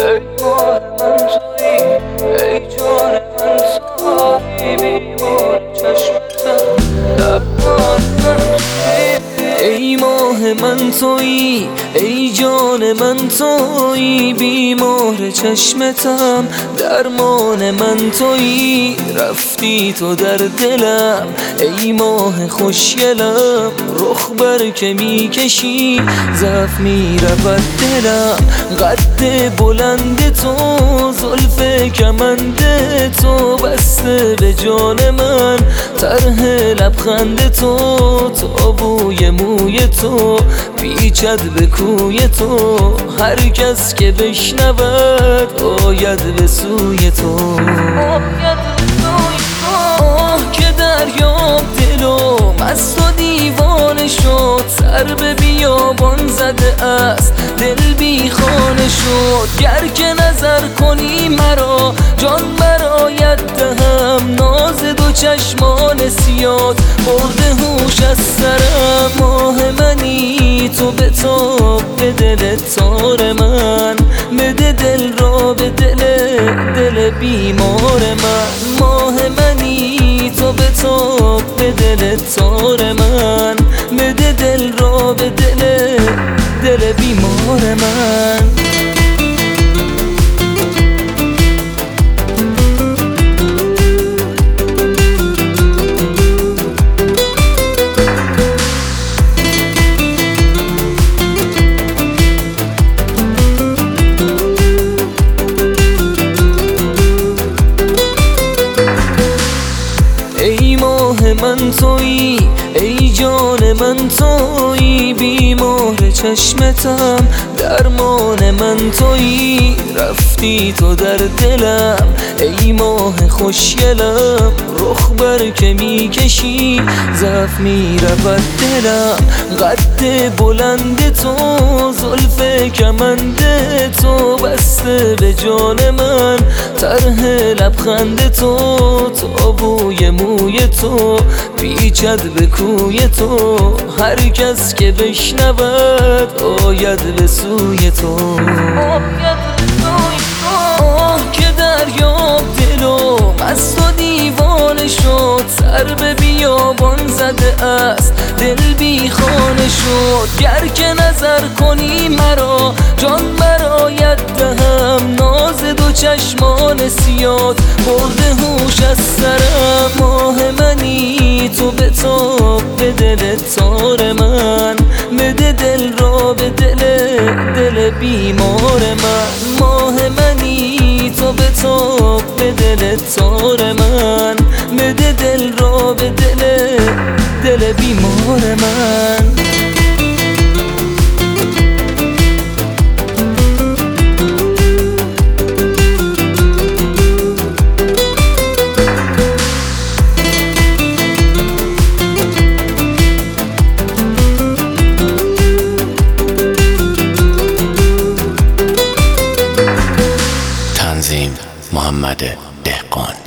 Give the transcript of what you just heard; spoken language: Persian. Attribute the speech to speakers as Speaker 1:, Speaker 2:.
Speaker 1: ای ماه من تویی، ای جان من تویی، بیمار چشمتم درمان من تویی. ای ماه من تویی، ای جان من تویی، بیمار چشمتم درمان من تویی. رفتی تو در دلم ای ماه خوشگلم، رخ بر که میکشی ضعف میرود دلم. قد بلند تو، زلف کمند تو، بسته به جان من طرح لبخند تو. تا بوی موی تو پیچد به کوی تو، هر کس که بشنود آید به سوی تو. آه که دریاب دلم از تو دیوانه شد، سر به بیابان زده است دل بی خانه شد. گر که نظر کنی مرا جان برایت دهم، ناز دو چشمان سیاد برده هوش از سرم. ماه منی تو به تاب به دل تار من، بده دل را به دل بیمار من. ماه منی تو به تاب به دل تار من، بده دل را به دل بیمار من. ای ماه من تویی، ای جان من تویی، بیمار چشمتم درمان من تویی. رفتی تو در دلم ای ماه خوشگلم، رخ بر که میکشی ضعف میرود دلم. قد بلند تو، زلف کمند تو، بسته به جان من طرح لبخند تو. تا بوی موی تو پیچد به کوی تو، هر کس که بشنود آید به سوی تو. آه که دریاب دلم از تو دیوانه شد، سر به بیابان زده است دل بی خانه شد. گر که نظر کنی مرا جان برایت دهم، ناز دو چشمان سیاد برده هوش از سرم. ماه منی تو به تاب به دل تار من، بده دل را به دل بیمار من. ماه منی تو به تاب به دل تار من، بده دل را به دل بیمار من.
Speaker 2: تنظیم محمد دهقان.